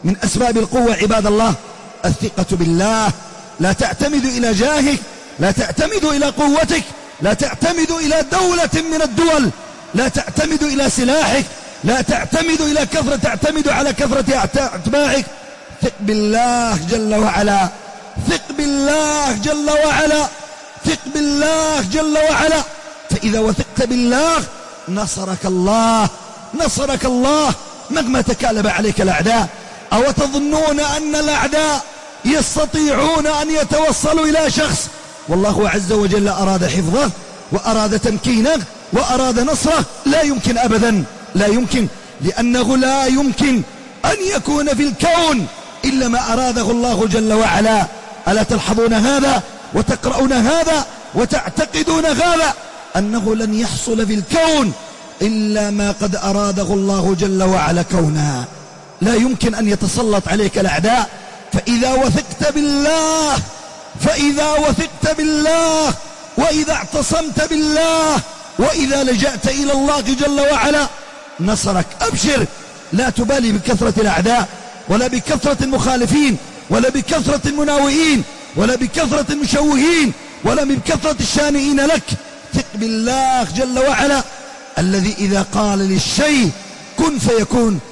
من أسباب القوة عباد الله الثقة بالله. لا تعتمد إلى جاهك، لا تعتمد إلى قوتك، لا تعتمد إلى دولة من الدول، لا تعتمد إلى سلاحك، لا تعتمد إلى تعتمد على كثرة أتباعك. ثق بالله جل وعلا، ثق بالله جل وعلا، ثق بالله جل وعلا. فإذا وثقت بالله نصرك الله، نصرك الله مهما تكالب عليك الأعداء. أو تظنون أن الأعداء يستطيعون أن يتوصلوا إلى شخص؟ والله عز وجل أراد حفظه وأراد تمكينه وأراد نصره. لا يمكن أبدا، لا يمكن، لأنه لا يمكن أن يكون في الكون إلا ما أراده الله جل وعلا. ألا تلحظون هذا وتقرؤون هذا وتعتقدون هذا؟ أنه لن يحصل في الكون إلا ما قد أراده الله جل وعلا كونا. لا يمكن أن يتسلط عليك الأعداء. فإذا وثقت بالله، فإذا وثقت بالله، وإذا اعتصمت بالله، وإذا لجأت إلى الله جل وعلا نصرك. أبشر، لا تبالي بكثرة الأعداء، ولا بكثرة المخالفين، ولا بكثرة المناوئين، ولا بكثرة المشوهين، ولا بكثرة الشانئين لك. ثق بالله جل وعلا الذي إذا قال للشيء كن فيكون